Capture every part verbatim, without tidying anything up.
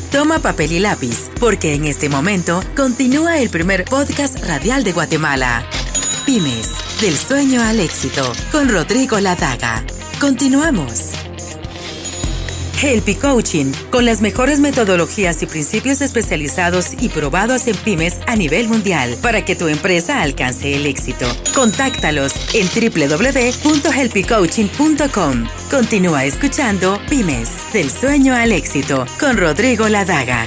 Toma papel y lápiz, porque en este momento continúa el primer podcast radial de Guatemala. Pymes, del sueño al éxito, con Rodrigo Ladaga. Continuamos. Helpy Coaching, con las mejores metodologías y principios especializados y probados en pymes a nivel mundial, para que tu empresa alcance el éxito. Contáctalos en doble u doble u doble u punto helpy coaching punto com. Continúa escuchando Pymes, del sueño al éxito, con Rodrigo Ladaga.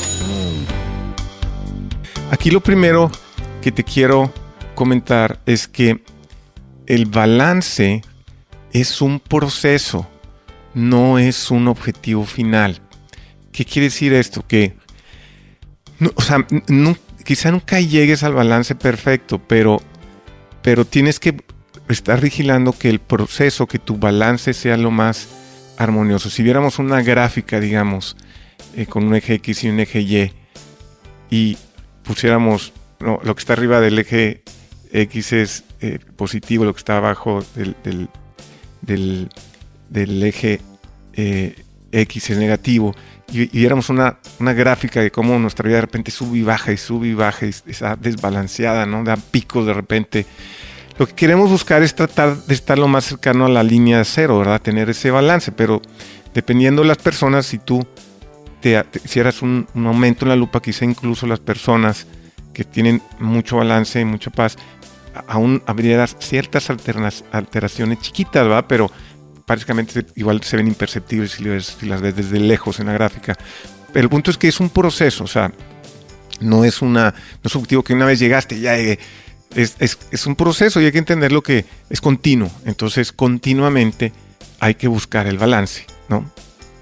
Aquí lo primero que te quiero comentar es que el balance es un proceso, no es un objetivo final. ¿Qué quiere decir esto? Que no, o sea, no, quizá nunca llegues al balance perfecto, pero, pero tienes que estar vigilando que el proceso, que tu balance sea lo más armonioso. Si viéramos una gráfica, digamos, eh, con un eje X y un eje Y, y pusiéramos no, lo que está arriba del eje X es eh, positivo, lo que está abajo del, del, del del eje eh, X es negativo, y, y viéramos una, una gráfica de cómo nuestra vida de repente sube y baja y sube y baja y está desbalanceada, ¿no? Da picos de repente. Lo que queremos buscar es tratar de estar lo más cercano a la línea de cero, ¿verdad? Tener ese balance, pero dependiendo de las personas, si tú te, te hicieras un, un aumento en la lupa, quizá incluso las personas que tienen mucho balance y mucha paz, aún habría ciertas alternas, alteraciones chiquitas, ¿verdad? Pero prácticamente igual se ven imperceptibles si, ves, si las ves desde lejos en la gráfica. Pero el punto es que es un proceso, o sea, no es una, no es un objetivo que una vez llegaste, ya llegué. Es, es, es un proceso y hay que entenderlo que es continuo. Entonces, continuamente hay que buscar el balance, ¿no?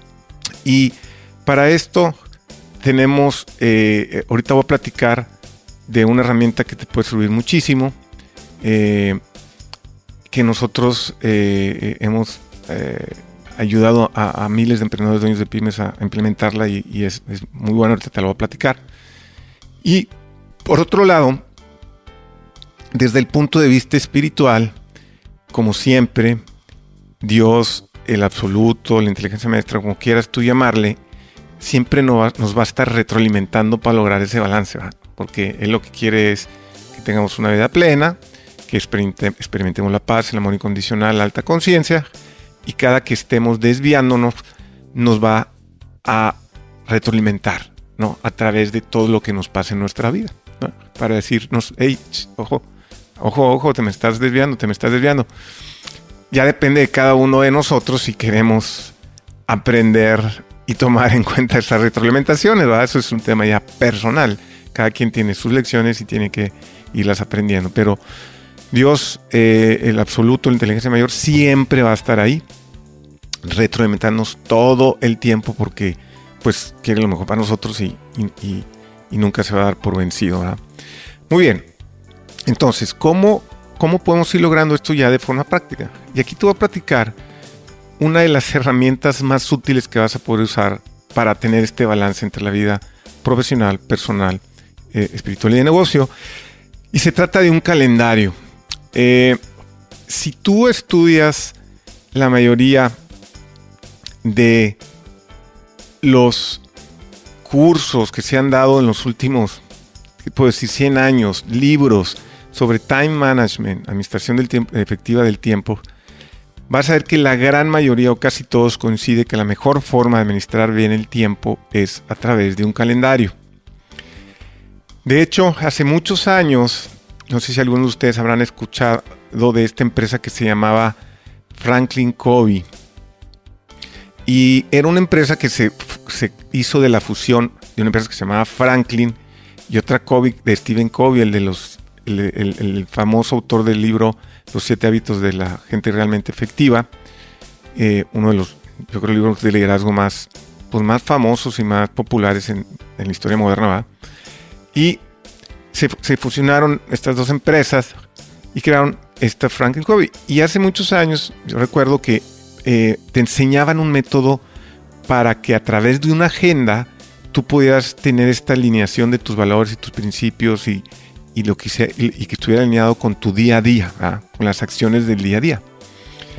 Y para esto tenemos, eh, ahorita voy a platicar de una herramienta que te puede servir muchísimo, eh, que nosotros eh, hemos Eh, ayudado a, a miles de emprendedores, dueños de pymes a implementarla y, y es, es muy bueno, ahorita te lo voy a platicar. Y por otro lado, desde el punto de vista espiritual, como siempre, Dios, el absoluto, la inteligencia maestra, como quieras tú llamarle, siempre nos va, nos va a estar retroalimentando para lograr ese balance, ¿verdad? Porque Él lo que quiere es que tengamos una vida plena, que experimentemos la paz, el amor incondicional, la alta conciencia, y cada que estemos desviándonos nos va a retroalimentar, ¿no? A través de todo lo que nos pasa en nuestra vida, ¿no? Para decirnos, hey, ojo, ojo, ojo, te me estás desviando, te me estás desviando. Ya depende de cada uno de nosotros si queremos aprender y tomar en cuenta esas retroalimentaciones, ¿verdad? Eso es un tema ya personal. Cada quien tiene sus lecciones y tiene que irlas aprendiendo, pero Dios, eh, el absoluto, la inteligencia mayor, siempre va a estar ahí, retroalimentarnos todo el tiempo porque pues quiere lo mejor para nosotros y, y, y, y nunca se va a dar por vencido, ¿verdad? Muy bien, entonces, ¿cómo, ¿cómo podemos ir logrando esto ya de forma práctica? Y aquí te voy a platicar una de las herramientas más útiles que vas a poder usar para tener este balance entre la vida profesional, personal, eh, espiritual y de negocio. Y se trata de un calendario. Eh, si tú estudias la mayoría de los cursos que se han dado en los últimos, ¿qué puedo decir?, cien años, libros sobre time management, administración del tiempo, efectiva del tiempo, vas a ver que la gran mayoría o casi todos coincide que la mejor forma de administrar bien el tiempo es a través de un calendario. De hecho, hace muchos años, no sé si algunos de ustedes habrán escuchado de esta empresa que se llamaba Franklin Covey. Y era una empresa que se, se hizo de la fusión de una empresa que se llamaba Franklin y otra Covey de Stephen Covey, el, de los, el, el, el famoso autor del libro Los siete hábitos de la gente realmente efectiva. Eh, uno de los, yo creo, libros de liderazgo más, pues, más famosos y más populares en, en la historia moderna, ¿verdad? Y se, se fusionaron estas dos empresas y crearon esta Franklin Covey. Y hace muchos años, yo recuerdo que eh, te enseñaban un método para que a través de una agenda tú pudieras tener esta alineación de tus valores y tus principios y, y, lo que sea, y, y que estuviera alineado con tu día a día, ¿verdad? Con las acciones del día a día.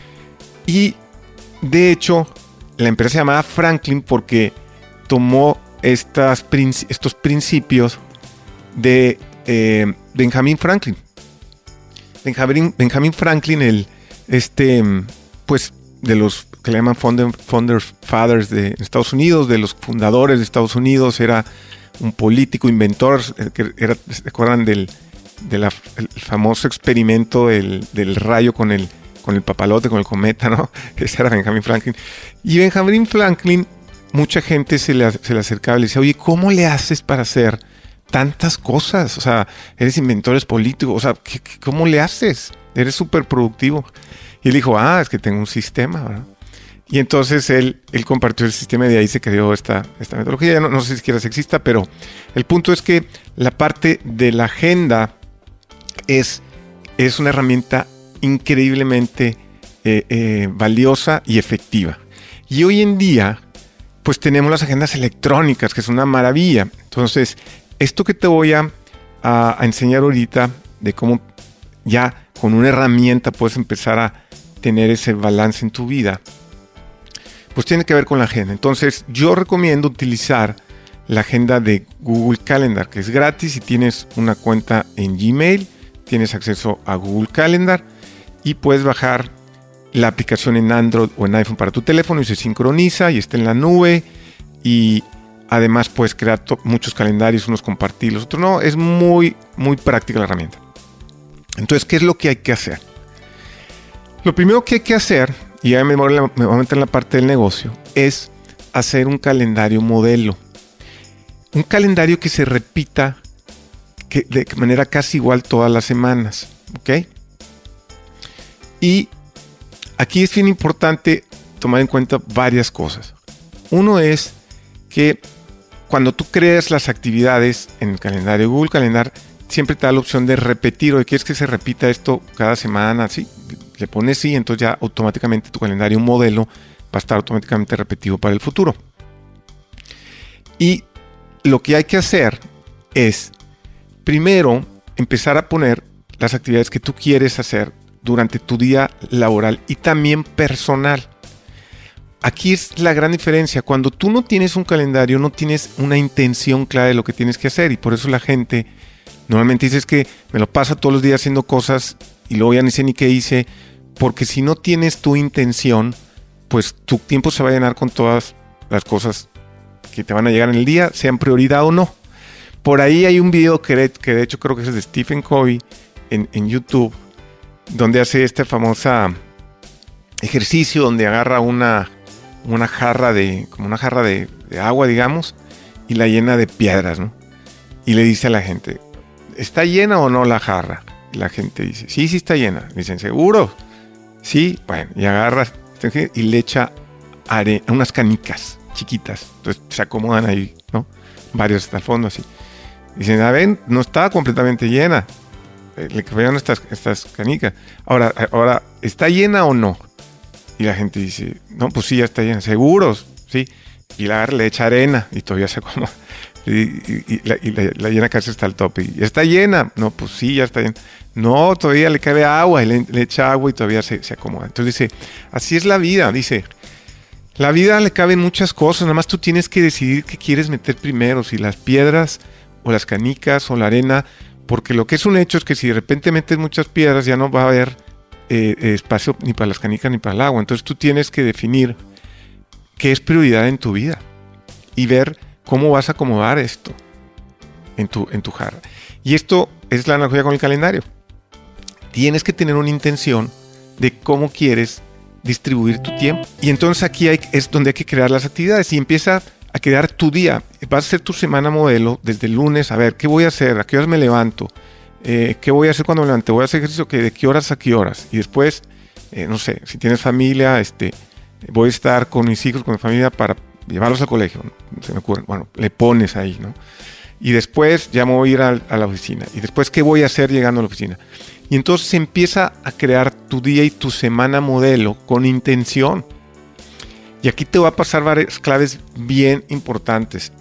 Y de hecho, la empresa se llamaba Franklin porque tomó estas, estos principios de eh, Benjamin Franklin. Benjamin, Benjamin Franklin, el, este, pues, de los que le llaman founder, Founders Fathers de Estados Unidos, de los fundadores de Estados Unidos, era un político, inventor, que era, ¿se acuerdan del, del famoso experimento del, del rayo con el, con el papalote, con el cometa, ¿no? Ese era Benjamin Franklin. Y Benjamin Franklin, mucha gente se le, se le acercaba y le decía, oye, ¿cómo le haces para hacer tantas cosas? O sea, eres inventor, eres político, o sea, ¿qué, qué, ¿cómo le haces? Eres súper productivo. Y él dijo, ah, es que tengo un sistema, ¿verdad? Y entonces él, él compartió el sistema y de ahí se creó esta, esta metodología. Ya no, no sé si siquiera exista, pero el punto es que la parte de la agenda es, es una herramienta increíblemente eh, eh, valiosa y efectiva. Y hoy en día, pues tenemos las agendas electrónicas, que es una maravilla. Entonces, esto que te voy a, a, a enseñar ahorita, de cómo ya con una herramienta puedes empezar a tener ese balance en tu vida, pues tiene que ver con la agenda. Entonces, yo recomiendo utilizar la agenda de Google Calendar, que es gratis. Si tienes una cuenta en Gmail, tienes acceso a Google Calendar y puedes bajar la aplicación en Android o en iPhone para tu teléfono y se sincroniza y está en la nube, y además puedes crear muchos calendarios, unos compartirlos, otros no. Es muy, muy práctica la herramienta. Entonces, ¿qué es lo que hay que hacer? Lo primero que hay que hacer, y ya me voy a meter en la parte del negocio, es hacer un calendario modelo. Un calendario que se repita que de manera casi igual todas las semanas. ¿Ok? Y aquí es bien importante tomar en cuenta varias cosas. Uno es que cuando tú creas las actividades en el calendario Google Calendar, siempre te da la opción de repetir, o de quieres que se repita esto cada semana, ¿sí? Le pones sí, entonces ya automáticamente tu calendario modelo va a estar automáticamente repetido para el futuro. Y lo que hay que hacer es, primero, empezar a poner las actividades que tú quieres hacer durante tu día laboral y también personal. Aquí es la gran diferencia. Cuando tú no tienes un calendario, no tienes una intención clara de lo que tienes que hacer, y por eso la gente normalmente dice que me lo pasa todos los días haciendo cosas y luego ya ni sé ni qué hice, porque si no tienes tu intención, pues tu tiempo se va a llenar con todas las cosas que te van a llegar en el día, sean prioridad o no. Por ahí hay un video que de, que de hecho creo que es de Stephen Covey en, en YouTube, donde hace este famoso ejercicio donde agarra una, una jarra de, como una jarra de, de agua, digamos, y la llena de piedras, ¿no? Y le dice a la gente, ¿está llena o no la jarra? Y la gente dice, sí, sí está llena. Dicen, ¿seguro? Sí, bueno, y agarra y le echa are- unas canicas chiquitas. Entonces se acomodan ahí, ¿no? Varios hasta el fondo así. Dicen, a ver, no estaba completamente llena. Le cayeron estas, estas canicas. Ahora, ahora, ¿está llena o no? Y la gente dice, no, pues sí, ya está llena. ¿Seguros? Sí. Y la agarra, le echa arena y todavía se acomoda. Y, y, y, la, y la, la llena casi está al tope. ¿Y está llena? No, pues sí, ya está llena. No, todavía le cabe agua y le, le echa agua y todavía se, se acomoda. Entonces dice, así es la vida. Dice, la vida le caben muchas cosas, nada más tú tienes que decidir qué quieres meter primero, si las piedras o las canicas o la arena, porque lo que es un hecho es que si de repente metes muchas piedras ya no va a haber eh, espacio ni para las canicas ni para el agua. Entonces tú tienes que definir qué es prioridad en tu vida y ver cómo vas a acomodar esto en tu, en tu jarra. Y esto es la analogía con el calendario. Tienes que tener una intención de cómo quieres distribuir tu tiempo. Y entonces aquí hay, es donde hay que crear las actividades y empieza a crear tu día. Vas a hacer tu semana modelo desde el lunes. A ver, ¿qué voy a hacer? ¿A qué horas me levanto? Eh, ¿Qué voy a hacer cuando me levante? ¿Voy a hacer ejercicio? ¿De qué horas a qué horas? Y después, eh, no sé, si tienes familia, este, voy a estar con mis hijos, con mi familia para llevarlos al colegio. Se me ocurre. Bueno, le pones ahí, ¿no? Y después ya me voy a ir a, a la oficina. Y después, ¿qué voy a hacer llegando a la oficina? Y entonces se empieza a crear tu día y tu semana modelo con intención. Y aquí te va a pasar varias claves bien importantes.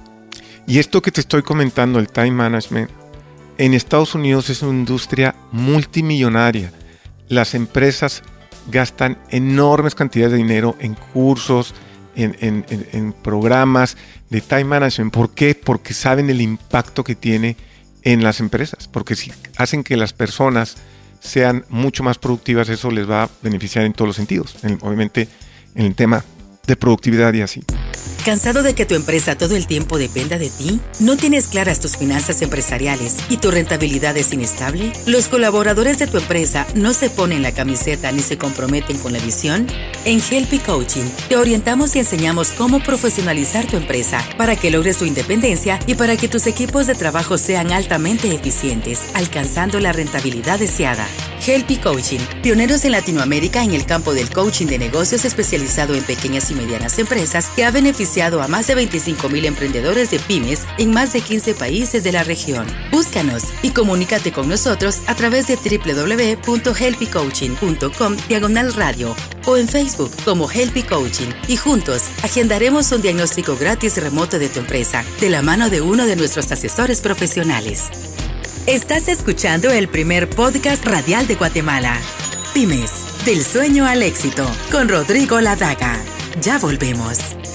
Y esto que te estoy comentando, el time management, en Estados Unidos es una industria multimillonaria. Las empresas gastan enormes cantidades de dinero en cursos, en, en, en, en programas de time management. ¿Por qué? Porque saben el impacto que tiene en las empresas, porque si hacen que las personas sean mucho más productivas, eso les va a beneficiar en todos los sentidos, en, obviamente en el tema de productividad y así. ¿Cansado de que tu empresa todo el tiempo dependa de ti? ¿No tienes claras tus finanzas empresariales y tu rentabilidad es inestable? ¿Los colaboradores de tu empresa no se ponen la camiseta ni se comprometen con la visión? En Helpy Coaching te orientamos y enseñamos cómo profesionalizar tu empresa para que logres tu independencia y para que tus equipos de trabajo sean altamente eficientes, alcanzando la rentabilidad deseada. Helpy Coaching, pioneros en Latinoamérica en el campo del coaching de negocios especializado en pequeñas y medianas empresas que ha beneficiado a más de veinticinco mil emprendedores de pymes en más de quince países de la región. Búscanos y comunícate con nosotros a través de doble u doble u doble u punto helpy coaching punto com diagonal radio o en Facebook como Helpy Coaching y juntos agendaremos un diagnóstico gratis remoto de tu empresa de la mano de uno de nuestros asesores profesionales. Estás escuchando el primer podcast radial de Guatemala. Pymes, del sueño al éxito, con Rodrigo Ladaga. Ya volvemos.